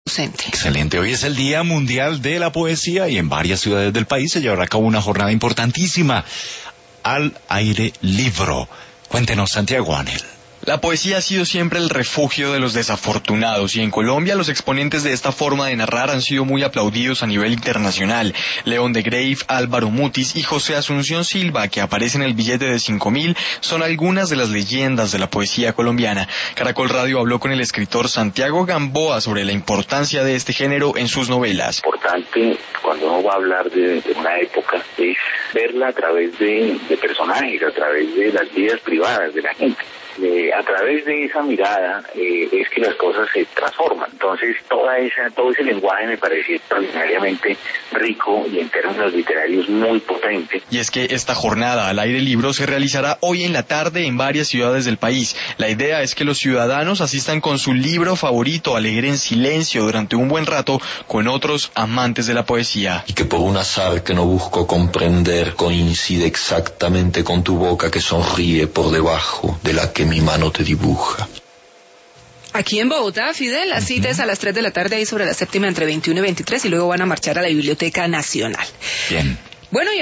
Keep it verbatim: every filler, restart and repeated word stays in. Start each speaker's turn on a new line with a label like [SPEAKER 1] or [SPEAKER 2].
[SPEAKER 1] Excelente. Hoy es el Día Mundial de la Poesía y en varias ciudades del país se llevará a cabo una jornada importantísima. Al aire libro. Cuéntenos, Santiago Ángel.
[SPEAKER 2] La poesía ha sido siempre el refugio de los desafortunados y en Colombia los exponentes de esta forma de narrar han sido muy aplaudidos a nivel internacional. León de Grave, Álvaro Mutis y José Asunción Silva, que aparecen en el billete de cinco mil, son algunas de las leyendas de la poesía colombiana. Caracol Radio habló con el escritor Santiago Gamboa sobre la importancia de este género en sus novelas.
[SPEAKER 3] Importante cuando uno va a hablar de, de una época es verla a través de, de personajes, a través de las vidas privadas de la gente. Eh, a través de esa mirada eh, es que las cosas se transforman. Entonces toda esa, todo ese lenguaje me parecía extraordinariamente rico y en términos literarios muy potente.
[SPEAKER 2] Y es que esta jornada al aire libre se realizará hoy en la tarde en varias ciudades del país. La idea es que los ciudadanos asistan con su libro favorito a leer en silencio durante un buen rato con otros amantes de la poesía.
[SPEAKER 4] Y que por un azar que no busco comprender coincide exactamente con tu boca que sonríe por debajo de la que mi mano te dibuja.
[SPEAKER 5] Aquí en Bogotá, Fidel, la cita es a las tres de la tarde ahí sobre la séptima entre veintiuno y veintitrés y luego van a marchar a la Biblioteca Nacional.
[SPEAKER 1] Bien.
[SPEAKER 5] Bueno, y